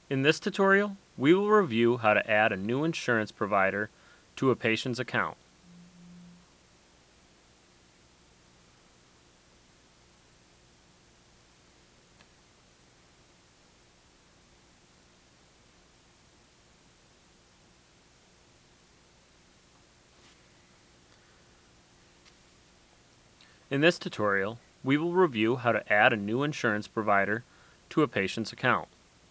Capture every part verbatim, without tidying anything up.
In this tutorial, we will review how to add a new insurance provider to a patient's account. In this tutorial, we will review how to add a new insurance provider to a patient's account.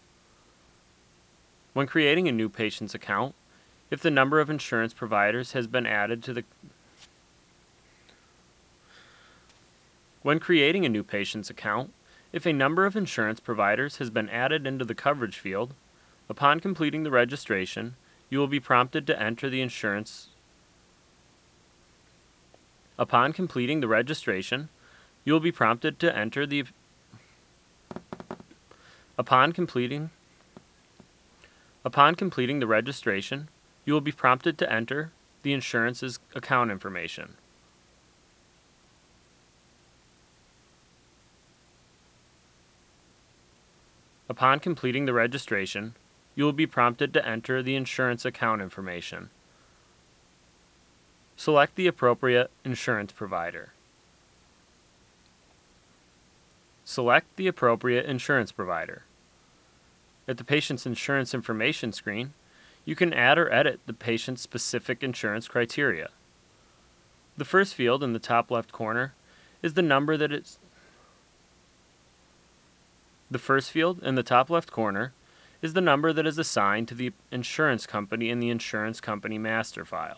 When creating a new patient's account, if the number of insurance providers has been added to the When creating a new patient's account, if a number of insurance providers has been added into the coverage field, upon completing the registration, you will be prompted to enter the insurance. Upon completing the registration, you will be prompted to enter the Upon completing Upon completing the registration, you will be prompted to enter the insurance's account information. Upon completing the registration, you will be prompted to enter the insurance account information. Select the appropriate insurance provider. Select the appropriate insurance provider. At the patient's insurance information screen, you can add or edit the patient's specific insurance criteria. The first field in the top left corner is the number that is The first field in the top left corner is the number that is assigned to the insurance company in the insurance company master file.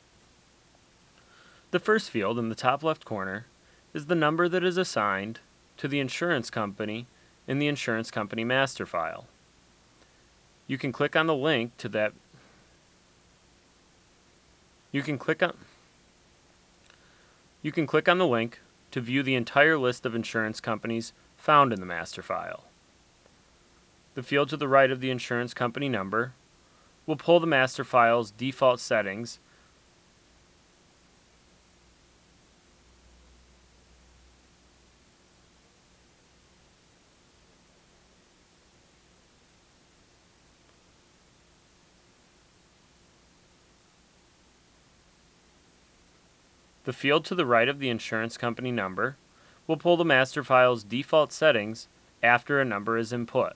The first field in the top left corner is the number that is assigned to the insurance company in the insurance company master file. You can click on the link to that You can click on You can click on the link to view the entire list of insurance companies found in the master file. The field to the right of the insurance company number will pull the master file's default settings The field to the right of the insurance company number will pull the master file's default settings after a number is input.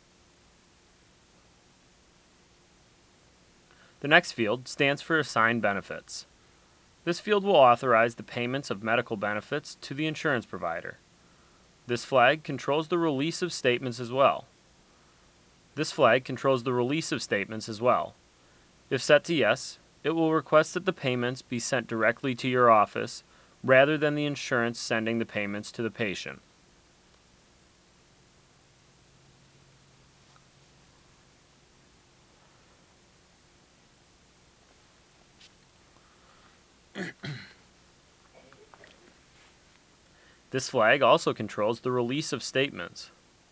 The next field stands for Assigned Benefits. This field will authorize the payments of medical benefits to the insurance provider. This flag controls the release of statements as well. This flag controls the release of statements as well. If set to yes, it will request that the payments be sent directly to your office rather than the insurance sending the payments to the patient. This flag also controls the release of statements.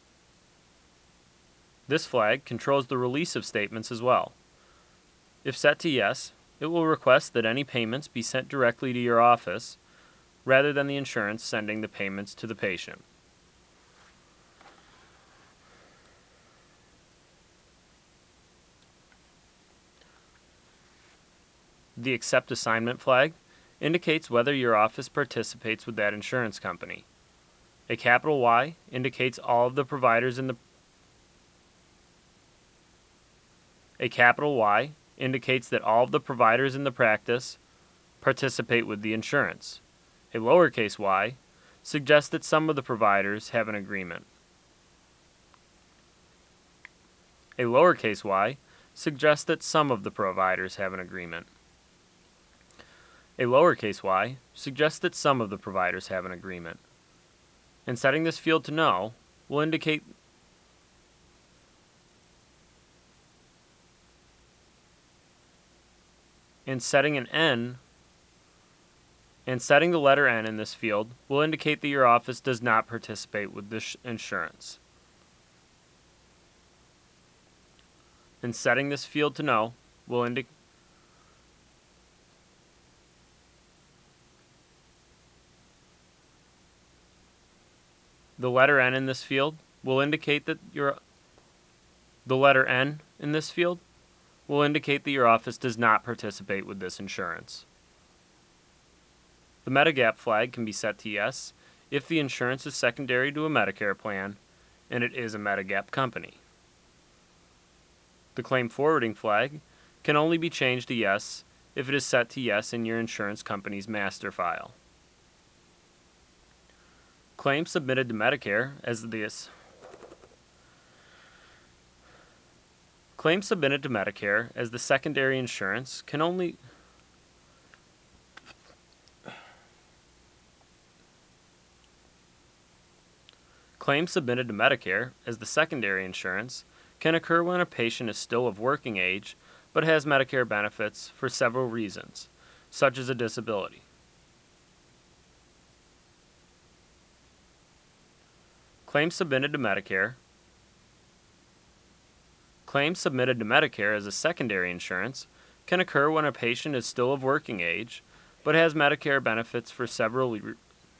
This flag controls the release of statements as well. If set to yes, it will request that any payments be sent directly to your office rather than the insurance sending the payments to the patient. The Accept Assignment flag indicates whether your office participates with that insurance company. A capital Y indicates all of the providers in the A capital Y indicates that all of the providers in the practice participate with the insurance. A lowercase y suggests that some of the providers have an agreement. A lowercase y suggests that some of the providers have an agreement. A lowercase y suggests that some of the providers have an agreement. And setting this field to no will indicate and setting an N and setting the letter N in this field will indicate that your office does not participate with this insurance. And setting this field to no will indicate the letter N in this field will indicate that your The letter N in this field will indicate that your office does not participate with this insurance. The Medigap flag can be set to yes if the insurance is secondary to a Medicare plan and it is a Medigap company. The claim forwarding flag can only be changed to yes if it is set to yes in your insurance company's master file. Claims submitted to Medicare as this Claims submitted to Medicare as the secondary insurance can only Claims submitted to Medicare as the secondary insurance can occur when a patient is still of working age but has Medicare benefits for several reasons, such as a disability. Claims submitted to Medicare Claims submitted to Medicare as a secondary insurance can occur when a patient is still of working age but has Medicare benefits for several re-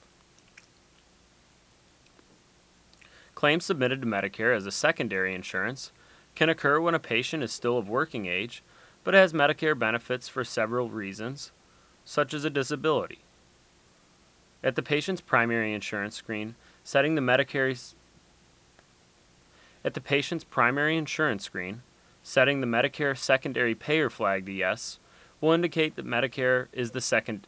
Claims submitted to Medicare as a secondary insurance can occur when a patient is still of working age but has Medicare benefits for several reasons, such as a disability. At the patient's primary insurance screen, setting the Medicare's At the patient's primary insurance screen, setting the Medicare secondary payer flag to yes will indicate that Medicare is the second.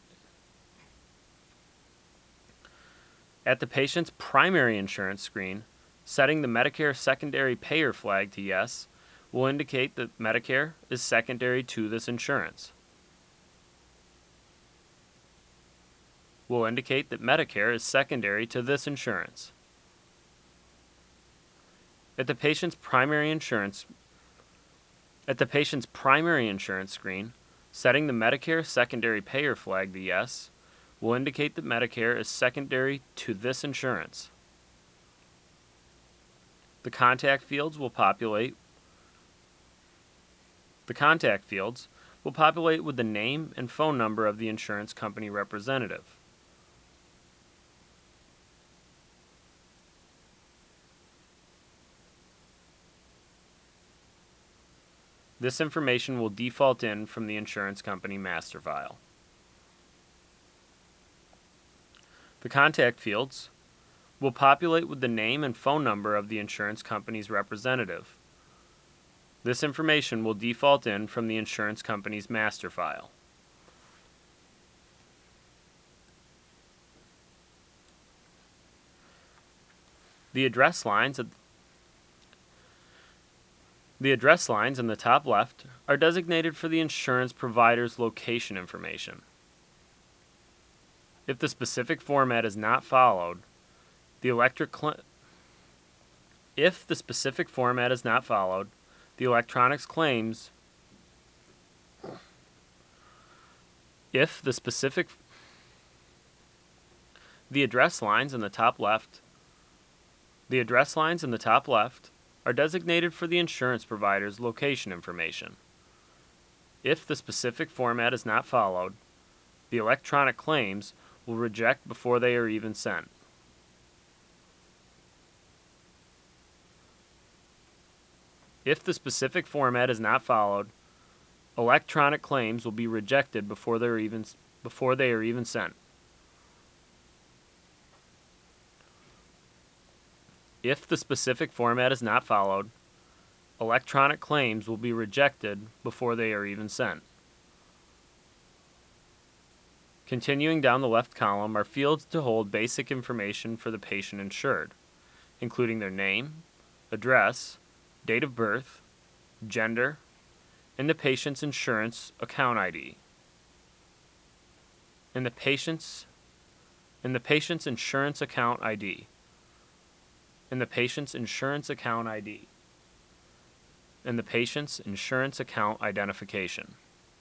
At the patient's primary insurance screen, setting the Medicare secondary payer flag to yes will indicate that Medicare is secondary to this insurance. Will indicate that Medicare is secondary to this insurance. At the patient's primary insurance At the patient's primary insurance screen, setting the Medicare secondary payer flag to yes will indicate that Medicare is secondary to this insurance. The contact fields will populate The contact fields will populate with the name and phone number of the insurance company representative. This information will default in from the insurance company master file. The contact fields will populate with the name and phone number of the insurance company's representative. This information will default in from the insurance company's master file. The address lines at The address lines in the top left are designated for the insurance provider's location information. If the specific format is not followed, the electric cl- If the specific format is not followed, the electronics claims If the specific The address lines in the top left The address lines in the top left are designated for the insurance provider's location information. If the specific format is not followed, the electronic claims will reject before they are even sent. If the specific format is not followed, electronic claims will be rejected before they are even before they are even sent. If the specific format is not followed, electronic claims will be rejected before they are even sent. Continuing down the left column are fields to hold basic information for the patient insured, including their name, address, date of birth, gender, and the patient's insurance account I D. And the patient's and the patient's insurance account I D. And the patient's insurance account I D. And the patient's insurance account identification.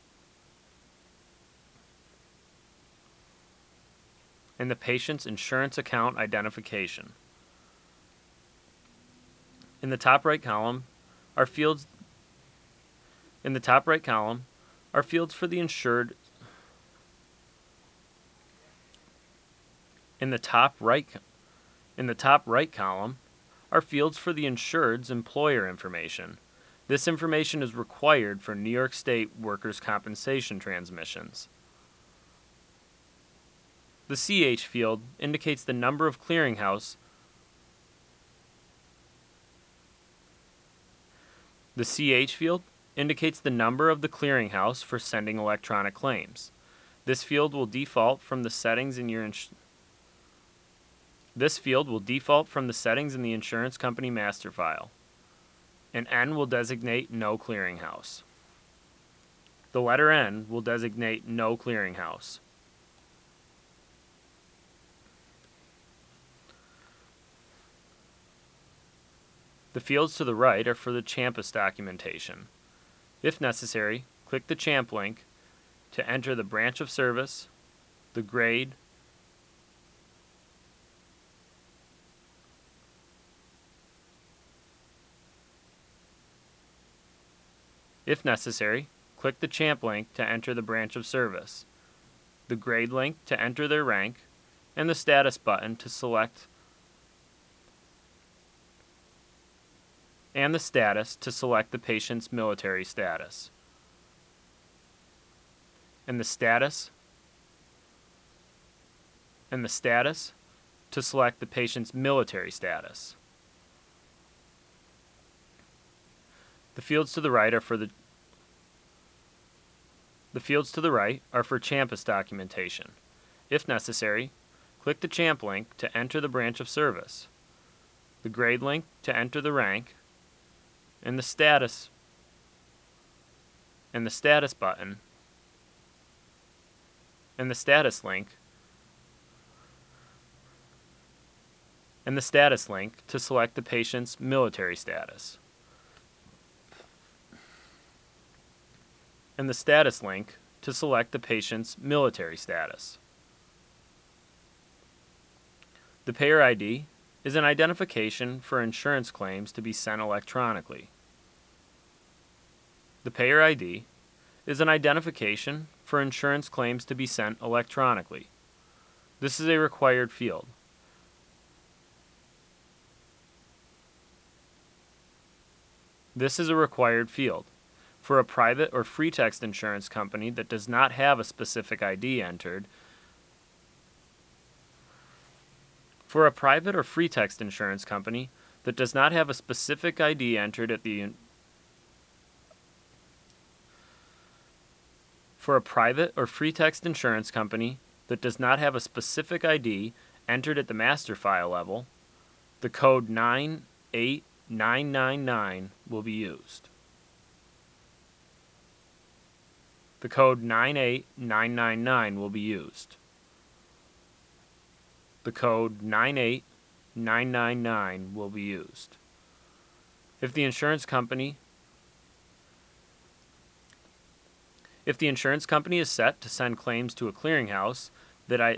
And the patient's insurance account identification. In the top right column are fields In the top right column are fields for the insured In the top right In the top right column are fields for the insured's employer information, This information is required for New York State workers' compensation transmissions. The C H field indicates the number of clearinghouse. The C H field indicates the number of the clearinghouse for sending electronic claims. This field will default from the settings in your ins- This field will default from the settings in the insurance company master file. An N will designate no clearinghouse. The letter N will designate no clearinghouse. The fields to the right are for the CHAMPUS documentation. If necessary, click the CHAMP link to enter the branch of service, the grade, If necessary, click the CHAMP link to enter the branch of service, the grade link to enter their rank, and the status button to select and the status to select the patient's military status. And the status and the status to select the patient's military status. The fields to the right are for the The fields to the right are for CHAMPUS documentation. If necessary, click the CHAMP link to enter the branch of service, the grade link to enter the rank, and the status and the status button and the status link and the status link to select the patient's military status. And the status link to select the patient's military status. The payer I D is an identification for insurance claims to be sent electronically. The payer I D is an identification for insurance claims to be sent electronically. This is a required field. This is a required field. For a private or free text insurance company that does not have a specific I D entered, For a private or free text insurance company that does not have a specific I D entered at the For a private or free text insurance company that does not have a specific I D entered at the master file level, the code nine eight nine nine nine will be used. The code nine eight nine nine nine will be used. The code nine eight nine nine nine will be used. If the insurance company If the insurance company is set to send claims to a clearinghouse that I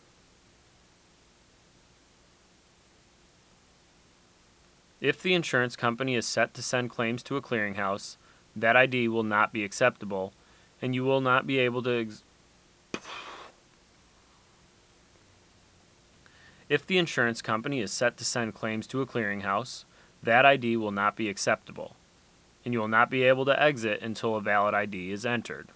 If the insurance company is set to send claims to a clearinghouse, that I D will not be acceptable, and you will not be able to ex- If the insurance company is set to send claims to a clearinghouse, that I D will not be acceptable, and you will not be able to exit until a valid I D is entered.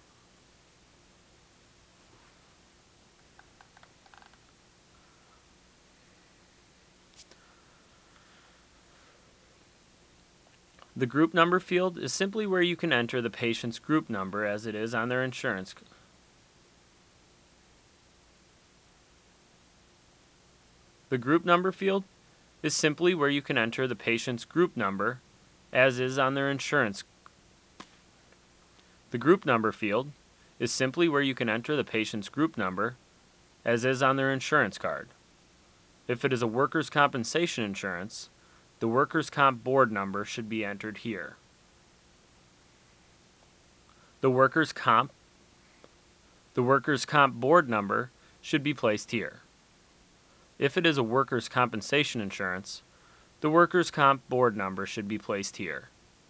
The group number field is simply where you can enter the patient's group number as it is on their insurance. The group number field is simply where you can enter the patient's group number as is on their insurance. The group number field is simply where you can enter the patient's group number as is on their insurance card. If it is a workers' compensation insurance, the workers' comp board number should be entered here. The workers' comp The workers' comp board number should be placed here. If it is a workers' compensation insurance, the workers' comp board number should be placed here.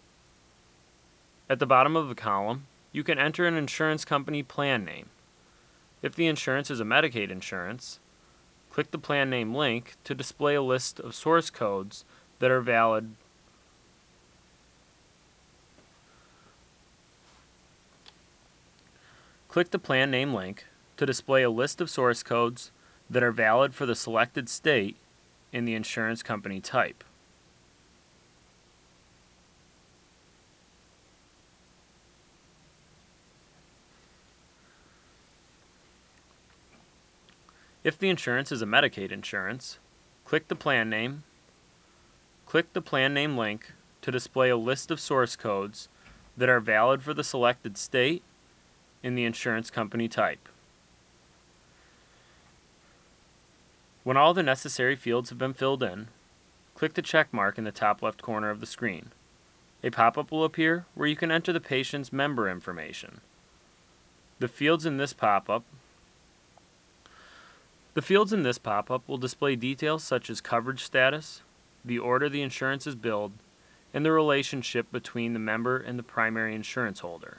At the bottom of the column, you can enter an insurance company plan name. If the insurance is a Medicaid insurance, click the plan name link to display a list of source codes that are valid Click the plan name link to display a list of source codes that are valid for the selected state in the insurance company type. If the insurance is a Medicaid insurance, click the plan name. Click the plan name link to display a list of source codes that are valid for the selected state in the insurance company type. When all the necessary fields have been filled in, click the check mark in the top left corner of the screen. A pop-up will appear where you can enter the patient's member information. The fields in this pop-up The fields in this pop-up will display details such as coverage status, the order the insurance is billed, and the relationship between the member and the primary insurance holder.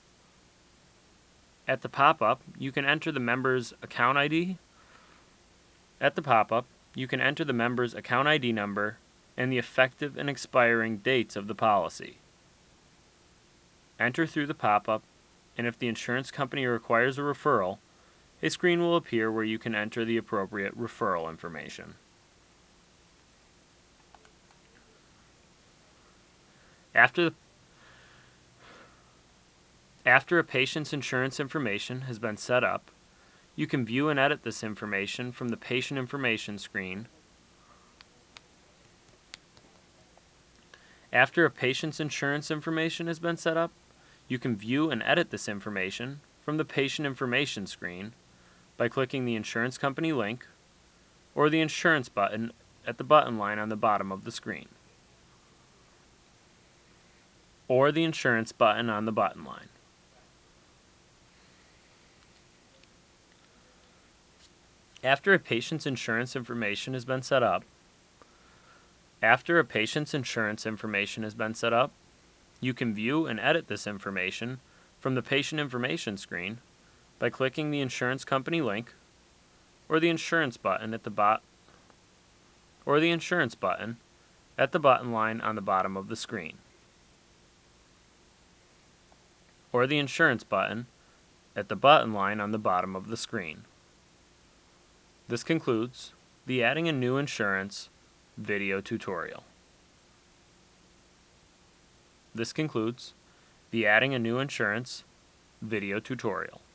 At the pop-up, you can enter the member's account I D. At the pop-up, you can enter the member's account I D number and the effective and expiring dates of the policy. Enter through the pop-up, and if the insurance company requires a referral, a screen will appear where you can enter the appropriate referral information. After, the, after a patient's insurance information has been set up, you can view and edit this information from the patient information screen. After a patient's insurance information has been set up, you can view and edit this information from the patient information screen by clicking the insurance company link or the insurance button at the button line on the bottom of the screen, or the insurance button on the button line. After a patient's insurance information has been set up, after a patient's insurance information has been set up, you can view and edit this information from the patient information screen by clicking the insurance company link or the insurance button at the bot or the insurance button at the button line on the bottom of the screen, or the insurance button at the button line on the bottom of the screen. This concludes the Adding a New Insurance video tutorial. This concludes the Adding a New Insurance video tutorial.